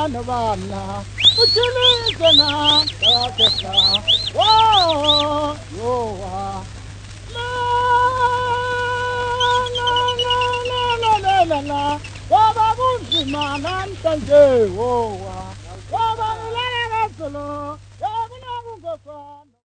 Nabana, Uchilizana, Takasa, Whoa, Yoa, la, Waba Bunziman and Tanje, Woa, Waba Lana Solo, Yabana Gufan.